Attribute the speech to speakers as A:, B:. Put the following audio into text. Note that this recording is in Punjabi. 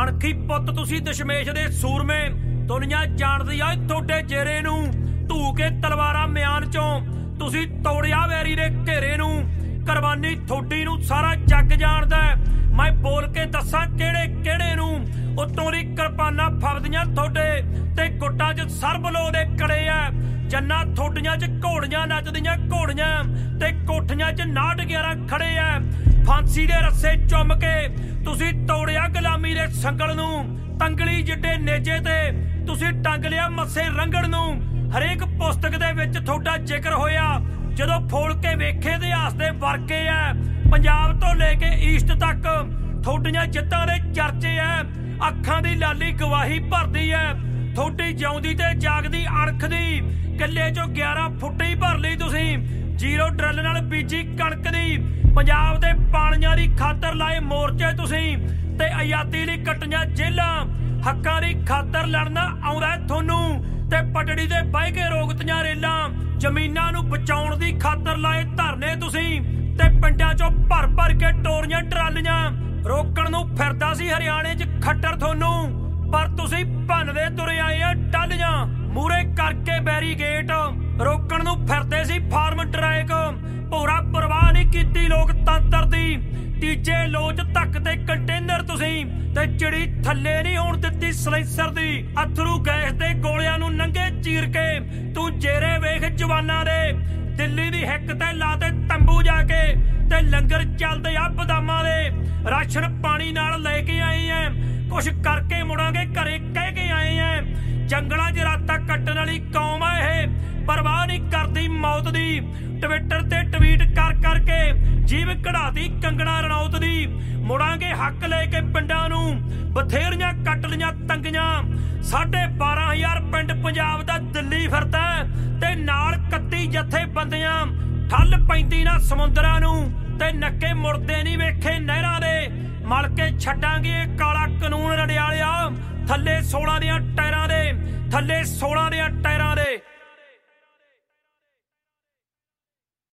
A: ਅਣਖੀ ਪੁੱਤ ਤੁਸੀਂ ਦਸ਼ਮੇਸ਼ ਦੇ ਸੂਰਮੇ, ਦੁਨੀਆ ਜਾਣਦੀ ਆ ਤੁਹਾਡੇ ਜੇਰੇ ਨੂੰ। ਧੂ ਕੇ ਤਲਵਾਰਾਂ ਮਿਆਨ ਚੋਂ ਤੁਸੀਂ ਤੋੜਿਆ ਵੈਰੀ ਦੇ ਘੇਰੇ ਨੂੰ। ਕੁਰਬਾਨੀ ਥੋਡੀ ਨੂੰ ਸਾਰਾ ਜੱਗ ਜਾਣਦਾ, ਮੈਂ ਬੋਲ ਕੇ ਦੱਸਾਂ ਕਿਹੜੇ ਕਿਹੜੇ ਨੂੰ। ਉੱਤੋਂ ਦੀ ਕਿਰਪਾਨਾਂ ਫਬਦੀਆਂ ਥੋਡੇ ਤੇ ਗੁੱਟਾਂ 'ਚ ਸਰਬਲੋ ਦੇ ਕੜੇ ਆ। ਜੰਨਾਂ ਥੋਡੀਆਂ 'ਚ ਘੋੜੀਆਂ ਨੱਚਦੀਆਂ ਘੋੜੀਆਂ ਤੇ ਕੋਠੀਆਂ 'ਚ 911 ਖੜੇ ਆ। ਫਾਂਸੀ ਦੇ ਰੱਸੇ ਚੁੰਮ ਕੇ ਤੁਸੀਂ ਤੋੜਿਆ ਗੁਲਾਮੀ ਦੇ ਸੰਗਲ ਨੂੰ। ਤੰਗਲੀ ਜਿੱਡੇ ਨੇਜੇ ਤੇ ਤੁਸੀਂ ਟੰਗ ਲਿਆ ਮੱਸੇ ਰੰਗੜ ਨੂੰ। ਹਰੇਕ ਪੁਸਤਕ ਦੇ ਵਿੱਚ ਤੁਹਾਡਾ ਜ਼ਿਕਰ ਹੋਇਆ, ਜਦੋਂ ਫੋਲ ਕੇ ਵੇਖੇ ਇਤਿਹਾਸ ਦੇ ਵਰਕੇ ਆ। ਪੰਜਾਬ ਤੋਂ ਲੈ ਕੇ ਈਸਟ ਤੱਕ ਤੁਹਾਡੀਆਂ ਜਿੱਤਾਂ ਦੇ ਚਰਚੇ ਆ। ਅੱਖਾਂ ਦੀ ਲਾਲੀ ਗਵਾਹੀ ਭਰਦੀ ਐ ਤੁਹਾਡੀ ਜਿਉਂਦੀ ਤੇ ਜਾਗਦੀ ਅਣਖ ਦੀ। ਕਿੱਲੇ 'ਚੋਂ 11 ਫੁੱਟੀ ਭਰ ਲਈ ਤੁਸੀਂ, ਜ਼ੀਰੋ ਡਰਿੱਲ ਨਾਲ ਬੀਜੀ ਕਣਕ ਦੀ। ਪੰਜਾਬ ਦੇ ਪਾਣੀਆਂ ਦੀ ਖਾਤਰ ਲਾਏ ਮੋਰਚੇ ਤੁਸੀਂ ਤੇ ਆਜ਼ਾਦੀ ਲਈ ਕੱਟੀਆਂ ਜੇਲਾਂ। ਹੱਕਾਂ ਦੀ ਖਾਤਰ ਲੜਨਾ ਆਉਂਦਾ ਤੁਹਾਨੂੰ ਤੇ ਪਟੜੀ ਦੇ ਬਹਿ ਕੇ ਰੋਕਤੀਆਂ ਰੇਲਾਂ। ਜ਼ਮੀਨਾਂ ਨੂੰ ਬਚਾਉਣ ਦੀ ਖਾਤਰ ਲਾਏ ਧਰਨੇ ਤੁਸੀਂ ਤੇ ਪਿੰਡਾਂ 'ਚੋਂ ਭਰ ਭਰ ਕੇ ਟੋਰੀਆਂ ਟਰਾਲੀਆਂ। ਰੋਕਣ ਨੂੰ ਫਿਰਦਾ ਸੀ ਹਰਿਆਣੇ 'ਚ ਖੱਟਰ ਤੁਹਾਨੂੰ, ਪਰ ਤੁਸੀਂ ਭੰਨਦੇ ਤੁਰੇ ਆਏ ਆ ਟਾਹਲੀਆਂ। ਮੂਰੇ ਕਰਕੇ ਬੈਰੀਗੇਟ ਰੋਕਣ ਨੂੰ ਫਿਰਦੇ ਸੀ ਫਾਰਮ ਟਰੈਕ। ਪੂਰਾ ਪਰਵਾਹ ਨਹੀਂ ਕੀਤੀ ਲੋਕਤੰਤਰ ਦੀ, ਤੀਜੇ ਲੋਚ ਧੱਕ ਤੇ ਕੰਟੇਨਰ ਤੁਸੀਂ ਤੇ ਚਿੜੀ ਥੱਲੇ ਨਹੀਂ ਹੋਣ ਦਿੱਤੀ ਸਲੈਂਸਰ ਦੀ। ਅਥਰੂ ਗੈਸ ਦੇ ਗੋਲਿਆਂ ਨੂੰ ਨੰਗੇ ਚੀਰ ਕੇ ਤੂੰ ਜੇਰੇ ਵੇਖ ਜਵਾਨਾਂ ਦੇ। ਦਿੱਲੀ ਦੀ ਹਿੱਕ ਤੇ ਲਾ ਤੇ ਤੰਬੂ ਜਾ ਕੇ ਤੇ ਲੰਗਰ ਚੱਲਦੇ ਆ ਬਦਾਮਾਂ ਦੇ। ਰਾਸ਼ਨ ਪਾਣੀ ਨਾਲ ਲੈ ਕੇ ਆਏ ਐ, ਕੁਛ ਕਰਕੇ ਮੁੜਾਂਗੇ ਘਰੇ ਕਹਿ ਕੇ ਆਏ ਐ। ਜੰਗਲਾਂ 'ਚ ਰਾਤਾਂ ਕੱਟਣ ਵਾਲੀ ਕੌਮ ਆ ਇਹ, ਪਰਵਾਹ ਨਹੀਂ ਕਰਦੀ ਮੌਤ ਦੀ। ਟਵਿੱਟਰ ਤੇ ਟਵੀਟ ਕਰ ਕਰਕੇ ਜੀਵ ਕਢਾਤੀ ਕੰਗਣਾ ਰਣੌਤ ਦੀ। ਮੁੜਾਂਗੇ ਹੱਕ ਲੈ ਕੇ ਪਿੰਡਾਂ ਨੂੰ, ਬਥੇਰੀਆਂ ਕੱਟ ਲੀਆਂ ਤੰਗੀਆਂ। 12,500 ਪਿੰਡ ਪੰਜਾਬ ਦਾ ਦਿੱਲੀ ਫਿਰਦਾ ਤੇ ਨਾਲ 31 ਜਥੇਬੰਦੀਆਂ। ਠੱਲ ਪੈਂਦੀ ਨਾ ਸਮੁੰਦਰਾਂ ਨੂੰ ਤੇ ਨੱਕੇ ਮੁੜਦੇ ਨਹੀਂ ਵੇਖੇ ਨਹਿਰਾਂ ਦੇ। ਮਲ ਕੇ ਛੱਡਾਂਗੇ ਇਹ ਕਾਲਾ ਕਾਨੂੰਨ ਰੜਿਆਲਿਆ, ਥੱਲੇ 16 ਦੀਆਂ ਟਾਇਰਾਂ ਦੇ, ਥੱਲੇ 16 ਦੀਆਂ ਟਾਇਰਾਂ ਦੇ।